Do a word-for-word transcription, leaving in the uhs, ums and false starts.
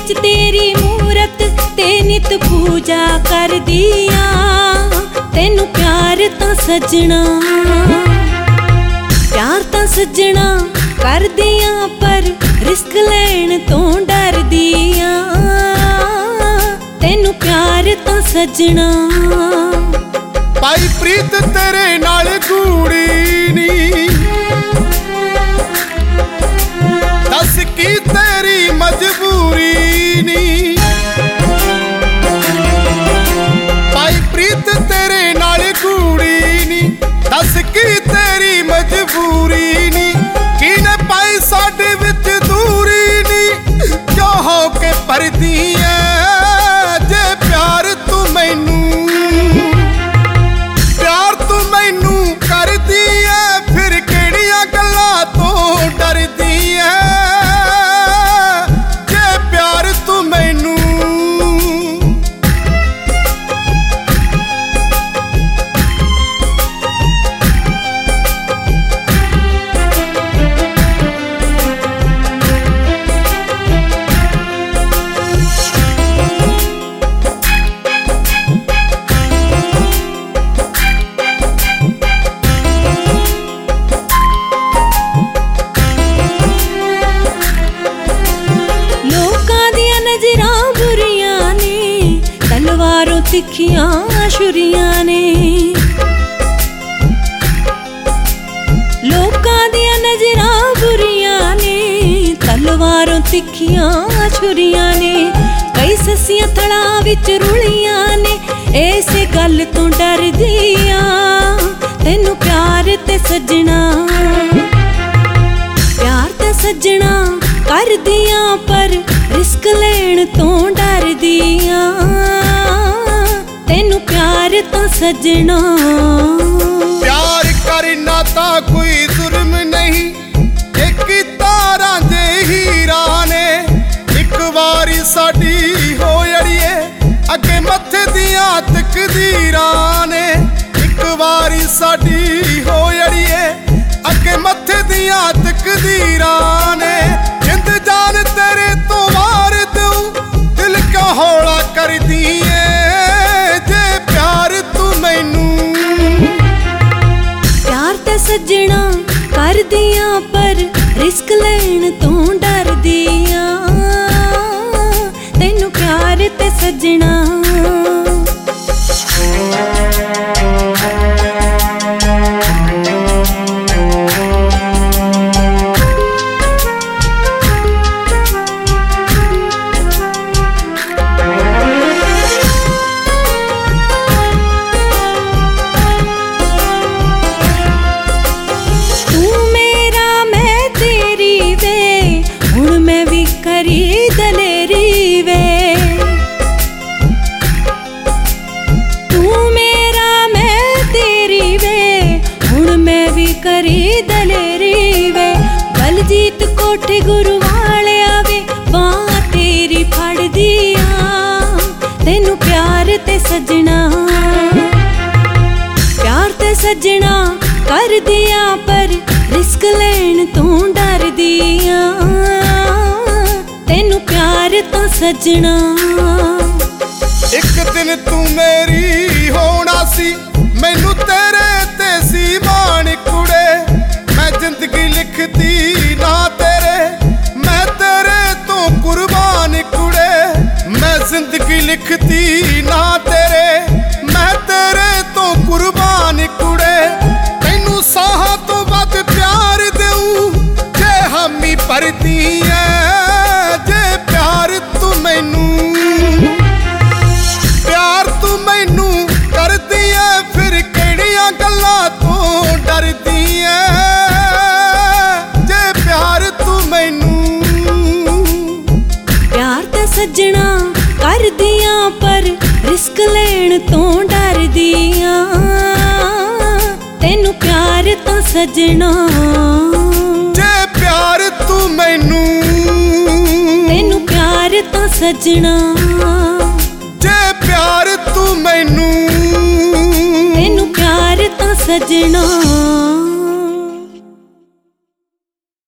विच तेरी मूरत ते नित पूजा कर दिया। तेनू प्यार तां सजना, प्यार तां सजना कर दिया, पर रिस्क लैण तो डर दिया। तेनू प्यार तां सजना। पाई प्रीत तेरे नाल गूड़ी नी, दस की तेरी मजबूरी नी। पाई प्रीत तेरे नाल गूड़ी नी, दस की तेरी मजबूरी नी। किने पाई साडे विच दूरी नी, क्यों हो के परदी है जे प्यार तू मैनू, प्यार तू मैनू करदी है, फिर किहड़ियां गल्लां तो डरदी है जे प्यार तू मैनू। तलवारों तिखियां छुरियां ने, लोकां दियां नजरां बुरियां ने, तलवारों तिखियां छुरियां ने। कई ससियां थड़ां विच रुलियां ने, इसे गल तो डर दिया। तेनू प्यार ते सजना, प्यार ते सजना कर दिया, पर रिस्क लेण तो डर दिया। तेनू प्यार तां सजना। प्यार करना तां कोई जुर्म नहीं, एक तारा दे हीरा ने। एक वारी साडी हो अड़िए अगे मथे दियां तकदीरां ने। एक वारी साडी हो अड़िए अगे मथे दियां तकदीरां ने। जिंद जान तेरे तो वार दूं, दिल क्यों हौला कर दिए जे प्यार तू मैनू। प्यार ते सजना कर दिया, पर रिस्क लैण तो डर दिया। तेनू प्यार ते सजना। करी दलेरी वे बलजीत कोठे गुरु वाले आवे, बांह तेरी फड़ दिया। तेनू प्यार ते सजना, प्यार ते सजना कर दिया, पर रिस्क लेण तो डर दिया। तेनू प्यार तो सजना। एक दिन तू मेरी होना सी, मैनू तेरे ते सी मान कुड़े। मैं जिंदगी लिखती ना तेरे, मैं तेरे तो कुर्बान कुड़े। मैं जिंदगी लिखती ना तेरे, मैं तेरे तो कुर्बान कुड़े। तैनू साहां तो वध प्यार देऊं जे हामी भरदी है जे प्यार तू मैनू। प्यार तू मैनू करदी है, फिर किहड़ियां गल्लां तो डरदी है जे प्यार तू मैनू। प्यार ते सजना कर दिया, पर रिस्क लेण तो डर दिया। तेनू प्यार तो सजना। जे प्यार तू मैनू, तेनू प्यार तो सजना। जे प्यार तू मैनू, तेनू प्यार तो सजना।